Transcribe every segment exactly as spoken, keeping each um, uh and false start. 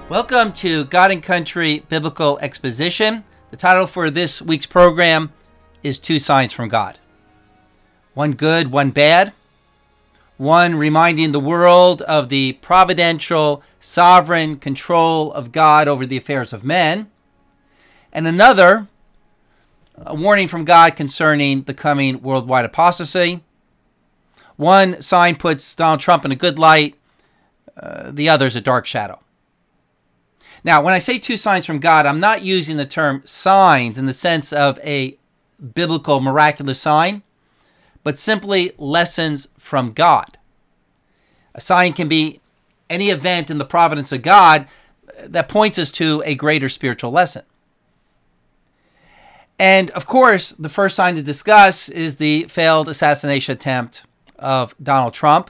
Welcome to God and Country Biblical Exposition. The title for this week's program is Two Signs from God. One good, one bad. One reminding the world of the providential, sovereign control of God over the affairs of men. And another, a warning from God concerning the coming worldwide apostasy. One sign puts Donald Trump in a good light. Uh, the other is a dark shadow. Now, when I say two signs from God, I'm not using the term signs in the sense of a biblical miraculous sign, but simply lessons from God. A sign can be any event in the providence of God that points us to a greater spiritual lesson. And of course, the first sign to discuss is the failed assassination attempt of Donald Trump.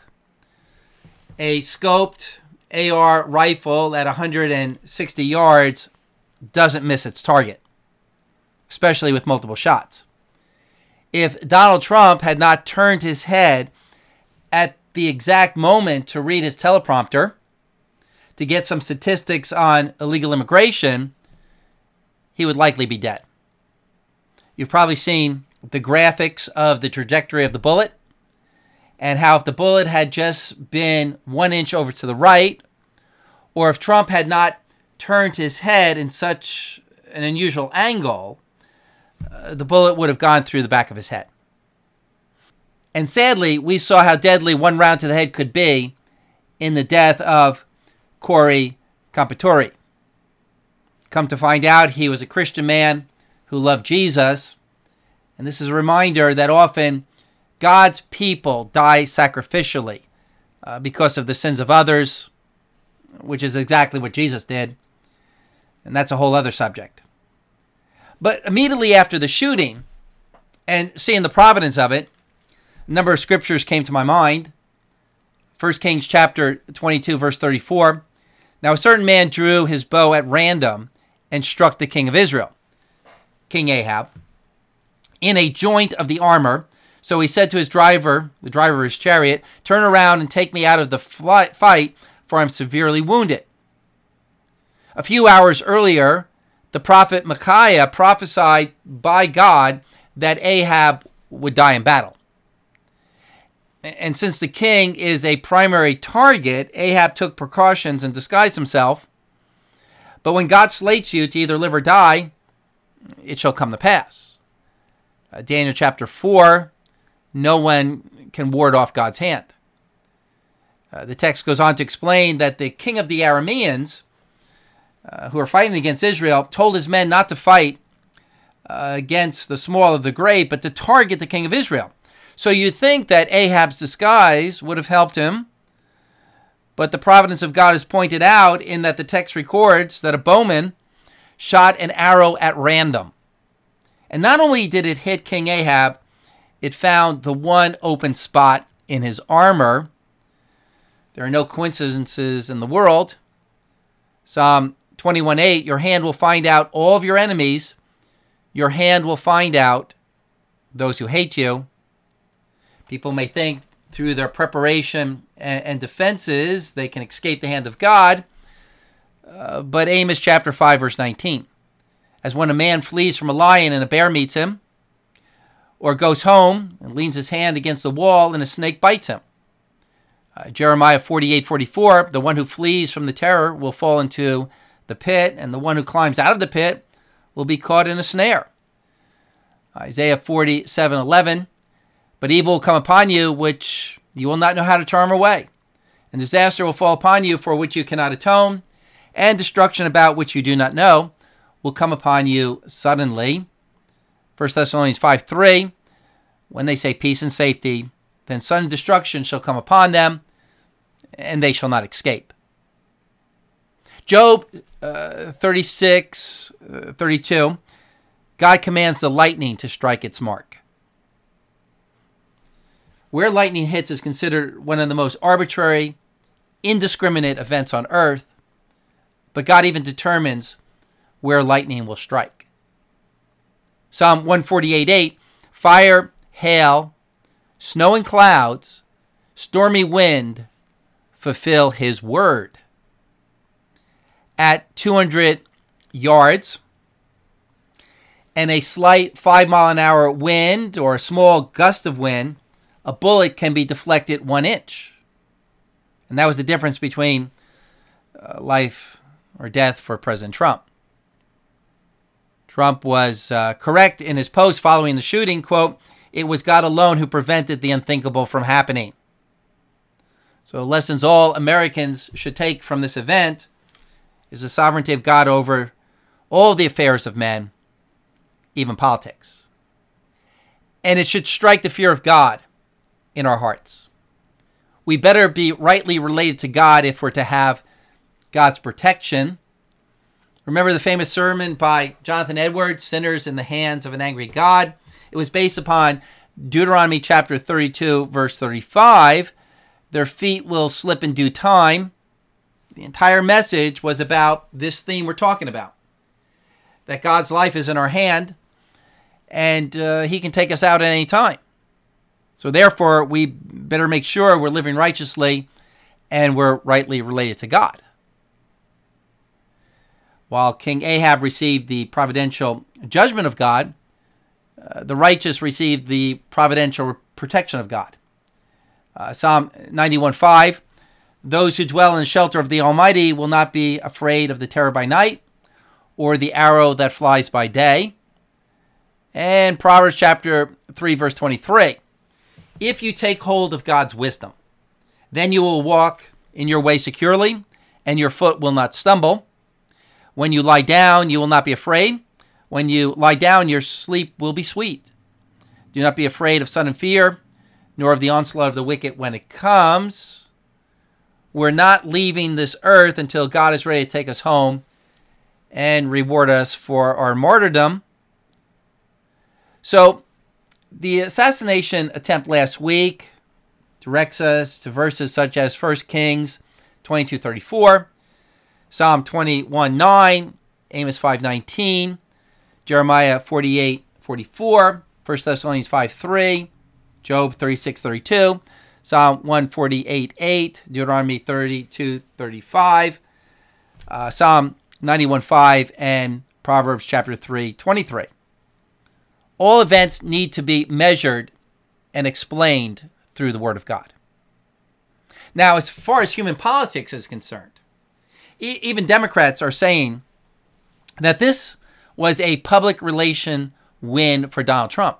A scoped A R rifle at one hundred sixty yards doesn't miss its target, especially with multiple shots. If Donald Trump had not turned his head at the exact moment to read his teleprompter to get some statistics on illegal immigration, he would likely be dead. You've probably seen the graphics of the trajectory of the bullet, and how if the bullet had just been one inch over to the right, or if Trump had not turned his head in such an unusual angle, uh, the bullet would have gone through the back of his head. And sadly, we saw how deadly one round to the head could be in the death of Corey Campetori. Come to find out, he was a Christian man who loved Jesus. And this is a reminder that often God's people die sacrificially uh, because of the sins of others, which is exactly what Jesus did. And that's a whole other subject. But immediately after the shooting, and seeing the providence of it, a number of scriptures came to my mind. First Kings chapter twenty-two, verse thirty-four. Now a certain man drew his bow at random and struck the king of Israel, King Ahab, in a joint of the armor. So he said to his driver, the driver of his chariot, "Turn around and take me out of the fight, for I'm severely wounded." A few hours earlier, the prophet Micaiah prophesied by God that Ahab would die in battle. And since the king is a primary target, Ahab took precautions and disguised himself. But when God slates you to either live or die, it shall come to pass. Uh, Daniel chapter four, no one can ward off God's hand. Uh, the text goes on to explain that the king of the Arameans, uh, who are fighting against Israel, told his men not to fight uh, against the small of the great, but to target the king of Israel. So you'd think that Ahab's disguise would have helped him, but the providence of God is pointed out in that the text records that a bowman shot an arrow at random. And not only did it hit King Ahab, it found the one open spot in his armor. There are no coincidences in the world. Psalm twenty-one eight, your hand will find out all of your enemies. Your hand will find out those who hate you. People may think through their preparation and, and defenses they can escape the hand of God. Uh, but Amos chapter five, verse nineteen. As when a man flees from a lion and a bear meets him, or goes home and leans his hand against the wall and a snake bites him. Uh, Jeremiah forty-eight forty-four, the one who flees from the terror will fall into the pit, and the one who climbs out of the pit will be caught in a snare. Isaiah forty-seven eleven, but evil will come upon you, which you will not know how to charm away. And disaster will fall upon you for which you cannot atone, and destruction about which you do not know will come upon you suddenly. First Thessalonians five three, when they say peace and safety, then sudden destruction shall come upon them, and they shall not escape. Job uh, thirty-six thirty-two, God commands the lightning to strike its mark. Where lightning hits is considered one of the most arbitrary, indiscriminate events on earth, but God even determines where lightning will strike. Psalm one forty-eight eight, fire, hail, snow and clouds, stormy wind, fulfill his word. at two hundred yards and a slight five mile an hour wind or a small gust of wind, a bullet can be deflected one inch. And that was the difference between uh, life or death for President Trump. Trump was uh, correct in his post following the shooting, quote, "It was God alone who prevented the unthinkable from happening." So lessons all Americans should take from this event is the sovereignty of God over all the affairs of men, even politics. And it should strike the fear of God in our hearts. We better be rightly related to God if we're to have God's protection. Remember the famous sermon by Jonathan Edwards, Sinners in the Hands of an Angry God? It was based upon Deuteronomy chapter thirty-two, verse thirty-five. Their feet will slip in due time. The entire message was about this theme we're talking about. That God's life is in our hand, and uh, he can take us out at any time. So therefore, we better make sure we're living righteously and we're rightly related to God. While King Ahab received the providential judgment of God, uh, the righteous received the providential protection of God. Uh, Psalm ninety-one five, "Those who dwell in the shelter of the Almighty will not be afraid of the terror by night, or the arrow that flies by day." And Proverbs chapter three, verse twenty-three, "If you take hold of God's wisdom, then you will walk in your way securely, and your foot will not stumble. When you lie down, you will not be afraid. When you lie down, your sleep will be sweet. Do not be afraid of sudden fear, nor of the onslaught of the wicked when it comes." We're not leaving this earth until God is ready to take us home and reward us for our martyrdom. So, the assassination attempt last week directs us to verses such as First Kings twenty-two thirty-four, Psalm twenty-one nine, Amos five nineteen, Jeremiah forty-eight forty-four, First Thessalonians five three, Job thirty-six thirty-two, Psalm one forty-eight eight, Deuteronomy thirty-two thirty-five, uh, Psalm ninety-one five, and Proverbs chapter three twenty-three. All events need to be measured and explained through the Word of God. Now, as far as human politics is concerned, e- even Democrats are saying that this was a public relation win for Donald Trump.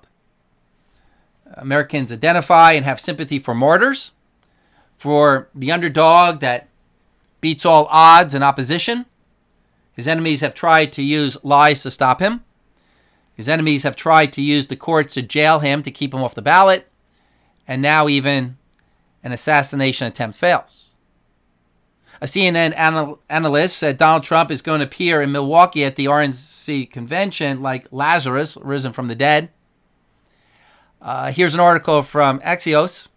Americans identify and have sympathy for martyrs, for the underdog that beats all odds and opposition. His enemies have tried to use lies to stop him. His enemies have tried to use the courts to jail him to keep him off the ballot. And now even an assassination attempt fails. A C N N anal- analyst said Donald Trump is going to appear in Milwaukee at the R N C convention like Lazarus, risen from the dead. Uh, here's an article from Axios.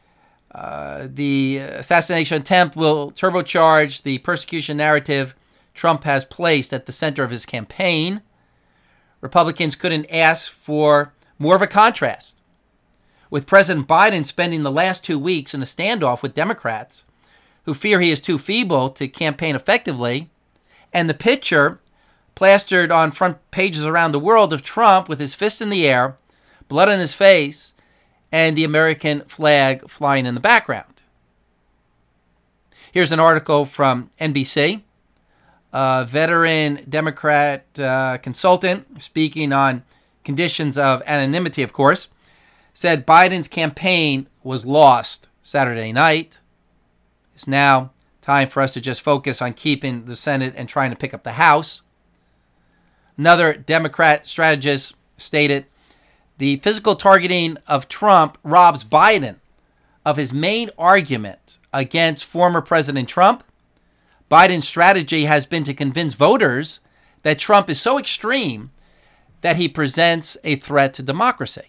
Uh, the assassination attempt will turbocharge the persecution narrative Trump has placed at the center of his campaign. Republicans couldn't ask for more of a contrast. With President Biden spending the last two weeks in a standoff with Democrats who fear he is too feeble to campaign effectively, and the picture plastered on front pages around the world of Trump with his fist in the air, blood on his face, and the American flag flying in the background. Here's an article from N B C. A veteran Democrat uh, consultant, speaking on conditions of anonymity, of course, said Biden's campaign was lost Saturday night. It's now time for us to just focus on keeping the Senate and trying to pick up the House. Another Democrat strategist stated, the physical targeting of Trump robs Biden of his main argument against former President Trump. Biden's strategy has been to convince voters that Trump is so extreme that he presents a threat to democracy.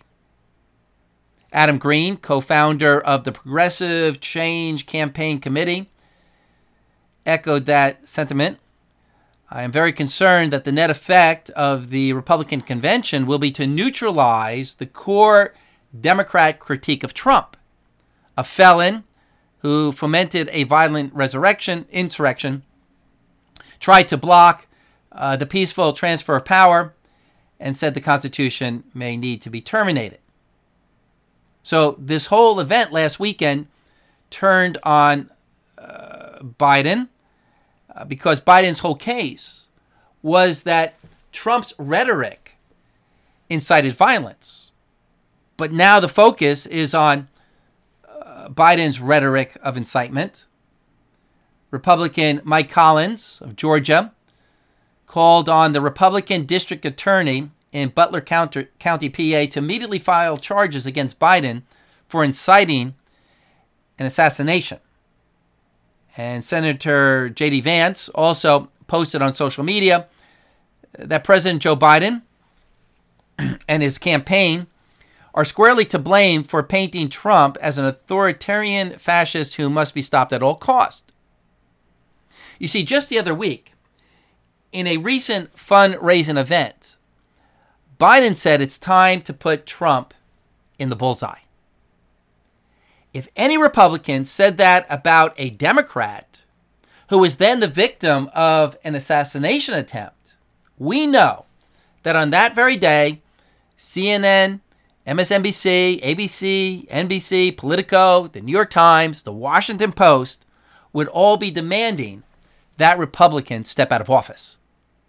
Adam Green, co-founder of the Progressive Change Campaign Committee, echoed that sentiment. I am very concerned that the net effect of the Republican convention will be to neutralize the core Democrat critique of Trump, a felon who fomented a violent resurrection, insurrection tried to block uh, the peaceful transfer of power and said the Constitution may need to be terminated. So this whole event last weekend turned on uh, Biden uh, because Biden's whole case was that Trump's rhetoric incited violence. But now the focus is on uh, Biden's rhetoric of incitement. Republican Mike Collins of Georgia called on the Republican district attorney in Butler County, P A, to immediately file charges against Biden for inciting an assassination. And Senator J D Vance also posted on social media that President Joe Biden and his campaign are squarely to blame for painting Trump as an authoritarian fascist who must be stopped at all costs. You see, just the other week, in a recent fundraising event, Biden said it's time to put Trump in the bullseye. If any Republican said that about a Democrat who was then the victim of an assassination attempt, we know that on that very day, C N N, M S N B C, A B C, N B C, Politico, the New York Times, the Washington Post would all be demanding that Republican step out of office.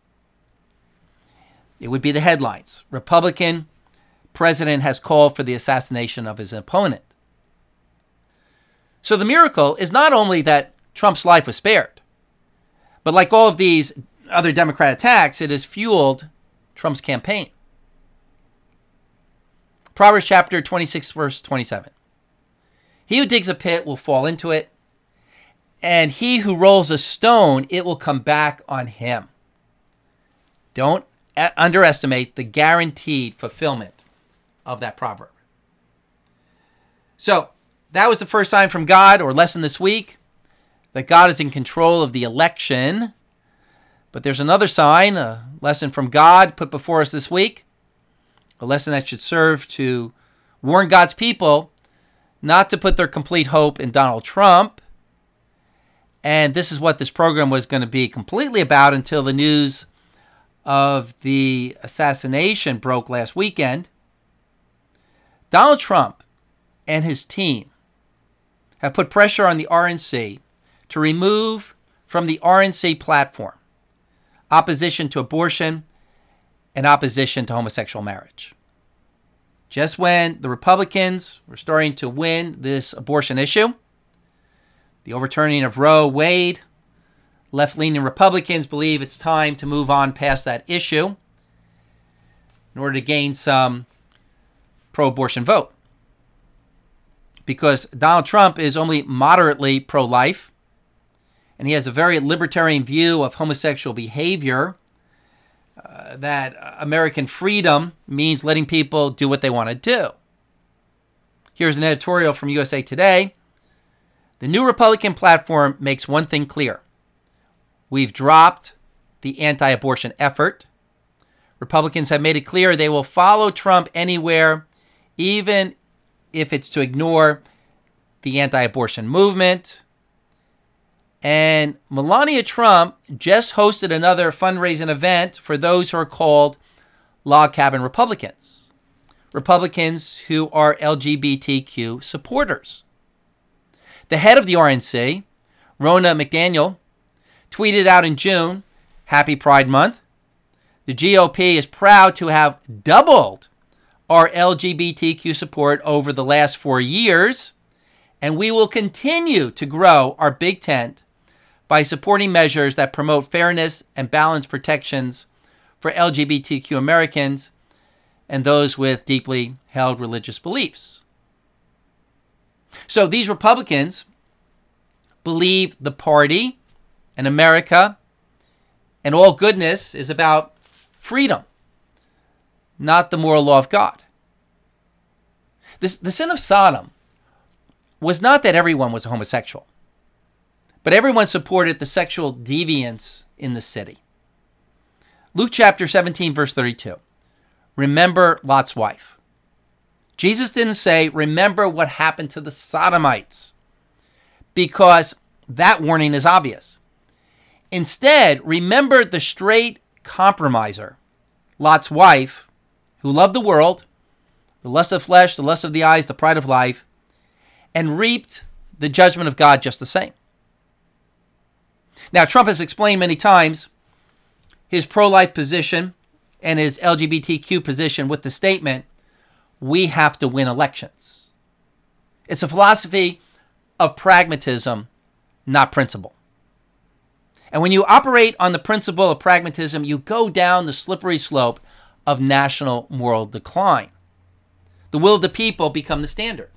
It would be the headlines. Republican president has called for the assassination of his opponent. So the miracle is not only that Trump's life was spared, but like all of these other Democrat attacks, it has fueled Trump's campaign. Proverbs chapter twenty-six, verse twenty-seven. He who digs a pit will fall into it, and he who rolls a stone, it will come back on him. Don't underestimate the guaranteed fulfillment of that proverb. So that was the first sign from God, or lesson this week, that God is in control of the election. But there's another sign, a lesson from God put before us this week, a lesson that should serve to warn God's people not to put their complete hope in Donald Trump. And this is what this program was going to be completely about until the news of the assassination broke last weekend. Donald Trump and his team have put pressure on the R N C to remove from the R N C platform opposition to abortion and opposition to homosexual marriage. Just when the Republicans were starting to win this abortion issue, the overturning of Roe v. Wade, left-leaning Republicans believe it's time to move on past that issue in order to gain some pro-abortion vote. Because Donald Trump is only moderately pro-life, and he has a very libertarian view of homosexual behavior, uh, that American freedom means letting people do what they want to do. Here's an editorial from U S A Today. The new Republican platform makes one thing clear. We've dropped the anti-abortion effort. Republicans have made it clear they will follow Trump anywhere, even if it's to ignore the anti-abortion movement. And Melania Trump just hosted another fundraising event for those who are called log cabin Republicans, Republicans who are L G B T Q supporters. The head of the R N C, Ronna McDaniel, tweeted out in June, Happy Pride Month. The G O P is proud to have doubled our L G B T Q support over the last four years, and we will continue to grow our big tent by supporting measures that promote fairness and balanced protections for L G B T Q Americans and those with deeply held religious beliefs. So these Republicans believe the party and America and all goodness is about freedom, not the moral law of God. This, the sin of Sodom was not that everyone was a homosexual, but everyone supported the sexual deviance in the city. Luke chapter seventeen, verse thirty-two. Remember Lot's wife. Jesus didn't say, remember what happened to the Sodomites, because that warning is obvious. Instead, remember the straight compromiser, Lot's wife, who loved the world, the lust of flesh, the lust of the eyes, the pride of life, and reaped the judgment of God just the same. Now, Trump has explained many times his pro-life position and his L G B T Q position with the statement, we have to win elections. It's a philosophy of pragmatism, not principle. And when you operate on the principle of pragmatism, you go down the slippery slope of national moral decline. The will of the people become the standard.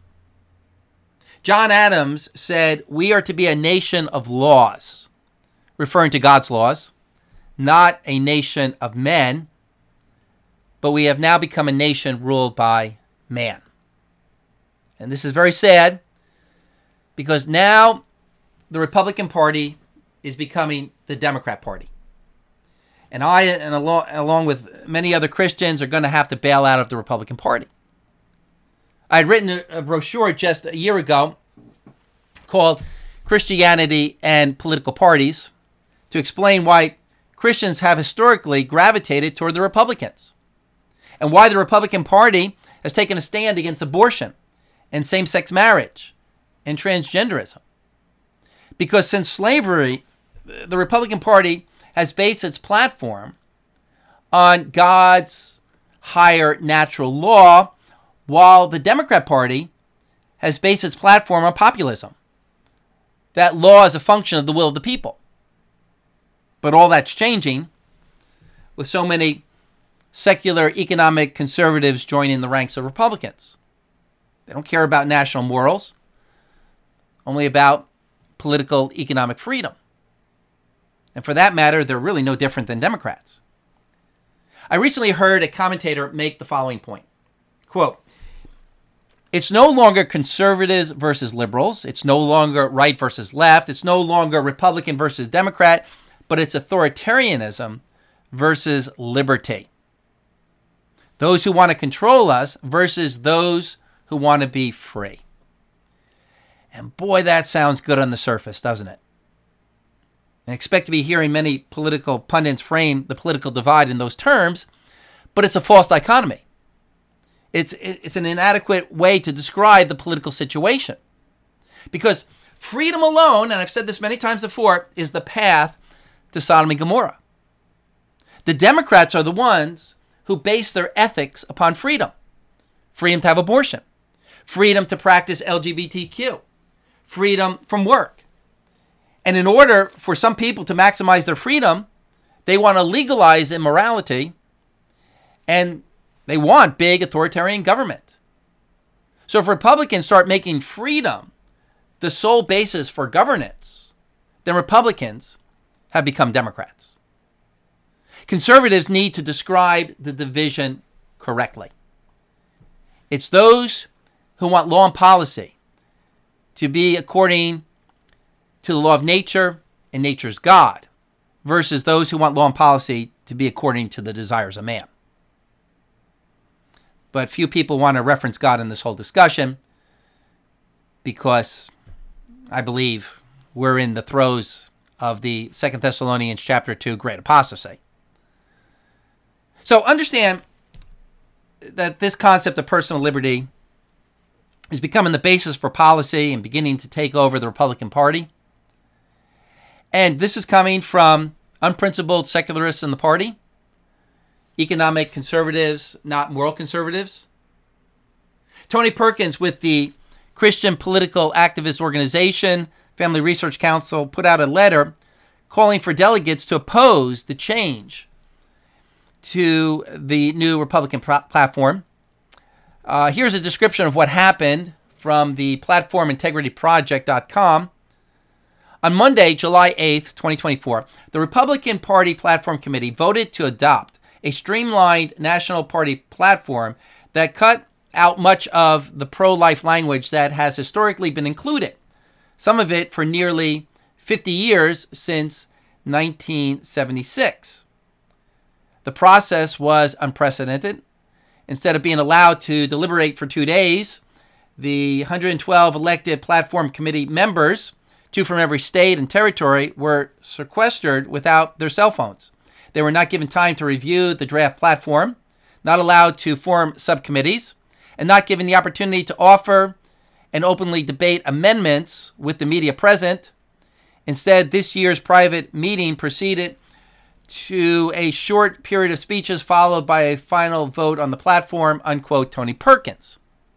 John Adams said, we are to be a nation of laws, referring to God's laws, not a nation of men, but we have now become a nation ruled by man. And this is very sad because now the Republican Party is becoming the Democrat Party. And I, and along, along with many other Christians, are going to have to bail out of the Republican Party. I had written a, a brochure just a year ago called Christianity and Political Parties to explain why Christians have historically gravitated toward the Republicans and why the Republican Party has taken a stand against abortion and same-sex marriage and transgenderism. Because since slavery, the Republican Party has based its platform on God's higher natural law, while the Democrat Party has based its platform on populism. That law is a function of the will of the people. But all that's changing with so many secular economic conservatives joining the ranks of Republicans. They don't care about national morals, only about political economic freedom. And for that matter, they're really no different than Democrats. I recently heard a commentator make the following point. Quote, it's no longer conservatives versus liberals. It's no longer right versus left. It's no longer Republican versus Democrat, but it's authoritarianism versus liberty. Those who want to control us versus those who want to be free. And boy, that sounds good on the surface, doesn't it? And expect to be hearing many political pundits frame the political divide in those terms, but it's a false dichotomy. It's, it's an inadequate way to describe the political situation. Because freedom alone, and I've said this many times before, is the path to Sodom and Gomorrah. The Democrats are the ones who base their ethics upon freedom. Freedom to have abortion. Freedom to practice L G B T Q. Freedom from work. And in order for some people to maximize their freedom, they want to legalize immorality and they want big authoritarian government. So if Republicans start making freedom the sole basis for governance, then Republicans have become Democrats. Conservatives need to describe the division correctly. It's those who want law and policy to be according to the law of nature and nature's God, versus those who want law and policy to be according to the desires of man. But few people want to reference God in this whole discussion because I believe we're in the throes of the Second Thessalonians chapter two great apostasy. So understand that this concept of personal liberty is becoming the basis for policy and beginning to take over the Republican Party. And this is coming from unprincipled secularists in the party, economic conservatives, not moral conservatives. Tony Perkins with the Christian Political Activist Organization, Family Research Council, put out a letter calling for delegates to oppose the change to the new Republican pro- platform. Uh, here's a description of what happened from the platform integrity project dot com. On Monday, July eighth, twenty twenty-four, the Republican Party Platform Committee voted to adopt a streamlined National Party platform that cut out much of the pro-life language that has historically been included, some of it for nearly fifty years since nineteen seventy-six. The process was unprecedented. Instead of being allowed to deliberate for two days, the one hundred twelve elected Platform Committee members Two from every state and territory were sequestered without their cell phones. They were not given time to review the draft platform, not allowed to form subcommittees, and not given the opportunity to offer and openly debate amendments with the media present. Instead, this year's private meeting proceeded to a short period of speeches followed by a final vote on the platform, unquote, Tony Perkins.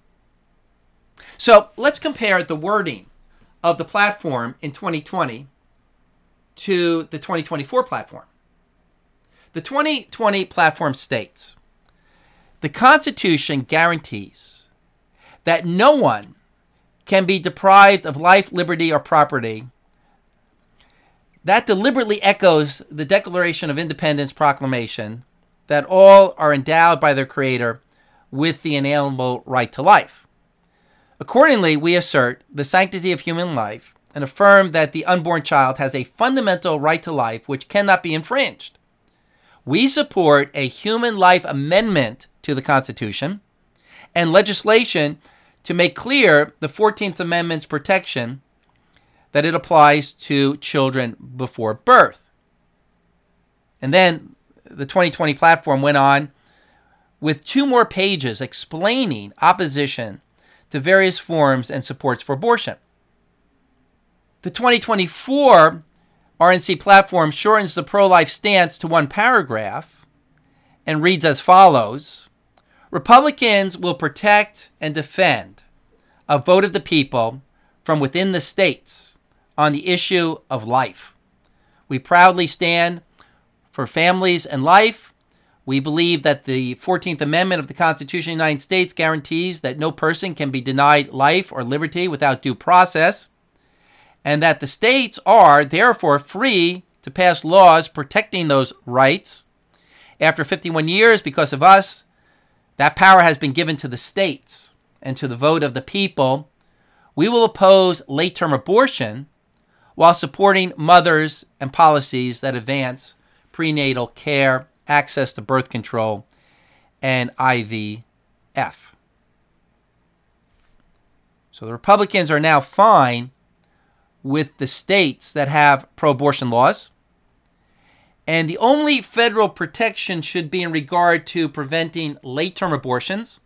So let's compare the wording of the platform in twenty twenty to the twenty twenty-four platform. The twenty twenty platform states, the Constitution guarantees that no one can be deprived of life, liberty, or property. That deliberately echoes the Declaration of Independence proclamation that all are endowed by their Creator with the inalienable right to life. Accordingly, we assert the sanctity of human life and affirm that the unborn child has a fundamental right to life which cannot be infringed. We support a human life amendment to the Constitution and legislation to make clear the fourteenth Amendment's protection that it applies to children before birth. And then the twenty twenty platform went on with two more pages explaining opposition to various forms and supports for abortion. The twenty twenty-four R N C platform shortens the pro-life stance to one paragraph and reads as follows: Republicans will protect and defend a vote of the people from within the states on the issue of life. We proudly stand for families and life. We believe that the fourteenth Amendment of the Constitution of the United States guarantees that no person can be denied life or liberty without due process, and that the states are therefore free to pass laws protecting those rights. After fifty-one years, because of us, that power has been given to the states and to the vote of the people. We will oppose late-term abortion while supporting mothers and policies that advance prenatal care, access to birth control, and I V F. So the Republicans are now fine with the states that have pro-abortion laws, and the only federal protection should be in regard to preventing late-term abortions.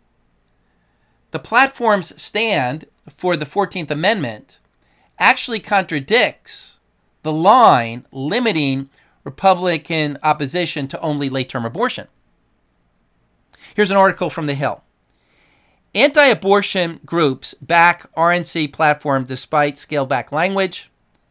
The platform's stand for the fourteenth Amendment actually contradicts the line limiting Republican opposition to only late-term abortion. Here's an article from The Hill. Anti-abortion groups back R N C platform despite scaled-back language,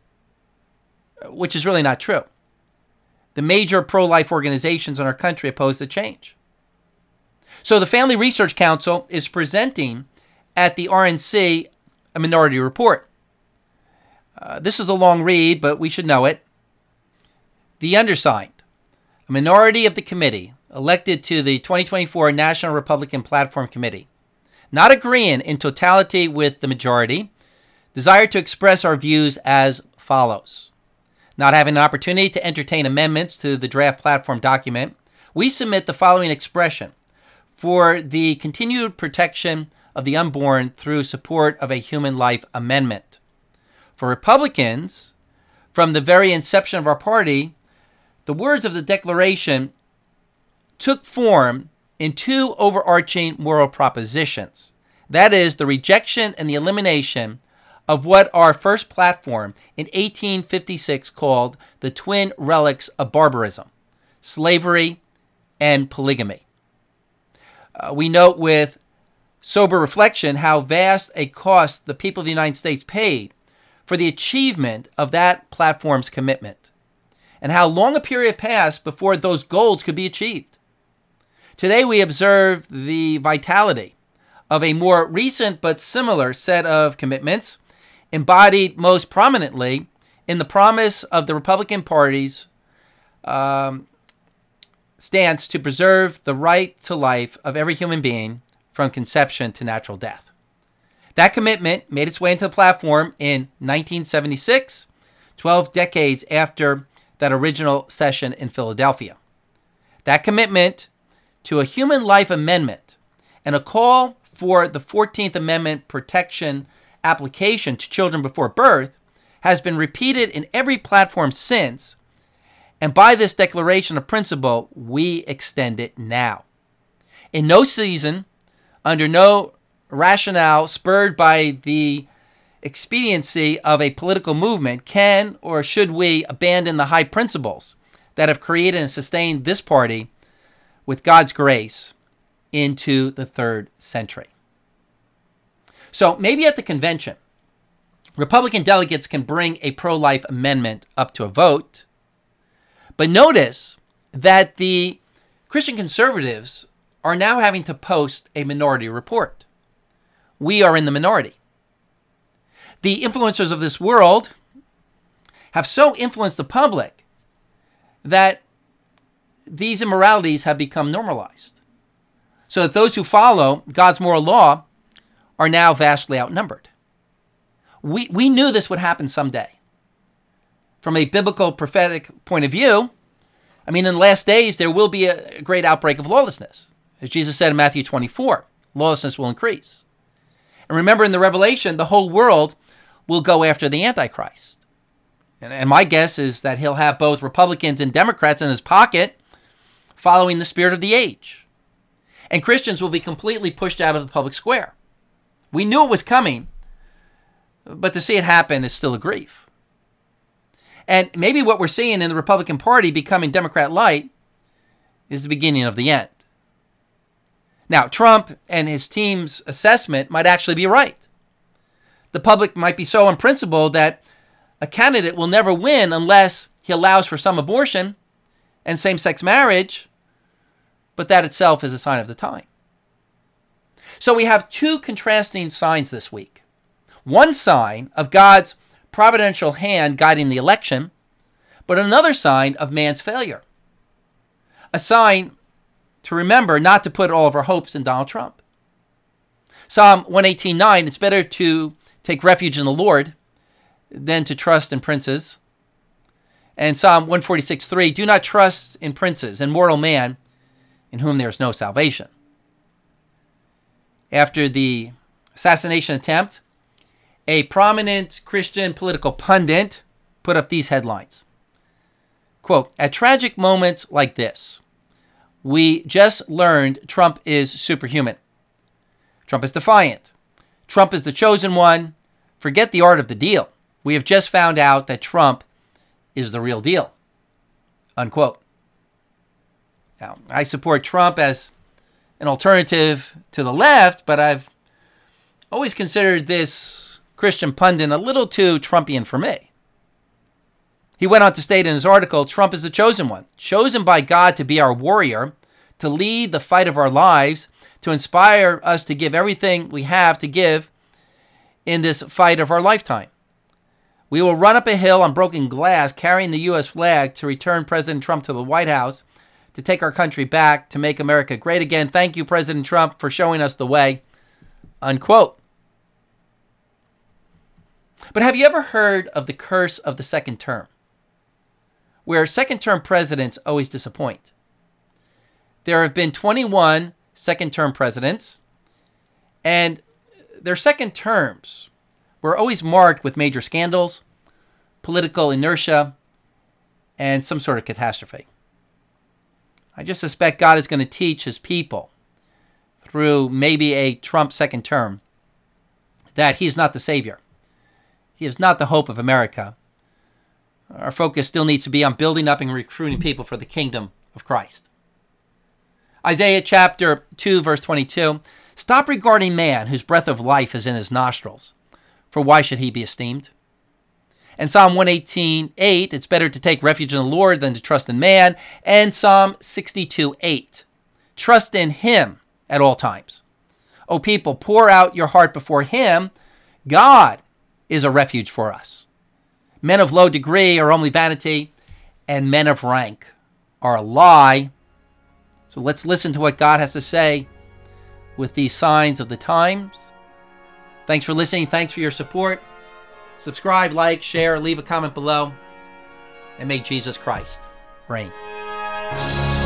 which is really not true. The major pro-life organizations in our country oppose the change. So the Family Research Council is presenting at the R N C a minority report. Uh, this is a long read, but we should know it. The undersigned, a minority of the committee elected to the twenty twenty-four National Republican Platform Committee, not agreeing in totality with the majority, desire to express our views as follows. Not having an opportunity to entertain amendments to the draft platform document, we submit the following expression for the continued protection of the unborn through support of a human life amendment. For Republicans, from the very inception of our party, the words of the Declaration took form in two overarching moral propositions. That is, the rejection and the elimination of what our first platform in eighteen fifty-six called the twin relics of barbarism, slavery and polygamy. Uh, we note with sober reflection how vast a cost the people of the United States paid for the achievement of that platform's commitment, and how long a period passed before those goals could be achieved. Today we observe the vitality of a more recent but similar set of commitments, embodied most prominently in the promise of the Republican Party's um, stance to preserve the right to life of every human being from conception to natural death. That commitment made its way into the platform in nineteen seventy-six, twelve decades after that original session in Philadelphia. That commitment to a human life amendment and a call for the fourteenth Amendment protection application to children before birth has been repeated in every platform since, and by this declaration of principle, we extend it now. In no season, under no rationale spurred by the expediency of a political movement, can or should we abandon the high principles that have created and sustained this party with God's grace into the third century. So maybe at the convention, Republican delegates can bring a pro-life amendment up to a vote, but notice that the Christian conservatives are now having to post a minority report. We are in the minority. The influencers of this world have so influenced the public that these immoralities have become normalized, so that those who follow God's moral law are now vastly outnumbered. We, we knew this would happen someday. From a biblical prophetic point of view, I mean, in the last days, there will be a great outbreak of lawlessness. As Jesus said in Matthew twenty-four, lawlessness will increase. And remember, in the Revelation, the whole world will go after the Antichrist. And, and my guess is that he'll have both Republicans and Democrats in his pocket following the spirit of the age. And Christians will be completely pushed out of the public square. We knew it was coming, but to see it happen is still a grief. And maybe what we're seeing in the Republican Party becoming Democrat light is the beginning of the end. Now, Trump and his team's assessment might actually be right. The public might be so unprincipled that a candidate will never win unless he allows for some abortion and same-sex marriage, but that itself is a sign of the time. So we have two contrasting signs this week. One sign of God's providential hand guiding the election, but another sign of man's failure. A sign to remember not to put all of our hopes in Donald Trump. Psalm one eighteen nine, it's better to take refuge in the Lord than to trust in princes. And Psalm one forty-six three, do not trust in princes and mortal man in whom there is no salvation. After the assassination attempt, a prominent Christian political pundit put up these headlines. Quote, at tragic moments like this, we just learned Trump is superhuman. Trump is defiant. Trump is the chosen one. Forget the art of the deal. We have just found out that Trump is the real deal. Unquote. Now, I support Trump as an alternative to the left, but I've always considered this Christian pundit a little too Trumpian for me. He went on to state in his article, Trump is the chosen one, chosen by God to be our warrior, to lead the fight of our lives, to inspire us to give everything we have to give in this fight of our lifetime. We will run up a hill on broken glass carrying the U S flag to return President Trump to the White House, to take our country back, to make America great again. Thank you, President Trump, for showing us the way. Unquote. But have you ever heard of the curse of the second term, where second-term presidents always disappoint? There have been twenty-one second-term presidents, and their second terms were always marked with major scandals, political inertia, and some sort of catastrophe. I just suspect God is going to teach his people through maybe a Trump second term that he is not the savior. He is not the hope of America. Our focus still needs to be on building up and recruiting people for the kingdom of Christ. Isaiah chapter two, verse twenty-two, stop regarding man whose breath of life is in his nostrils, for why should he be esteemed? And Psalm one eighteen, eight, it's better to take refuge in the Lord than to trust in man. And Psalm sixty-two, eight, trust in him at all times. O people, pour out your heart before him. God is a refuge for us. Men of low degree are only vanity, and men of rank are a lie. So let's listen to what God has to say with these signs of the times. Thanks for listening. Thanks for your support. Subscribe, like, share, leave a comment below, and make Jesus Christ reign.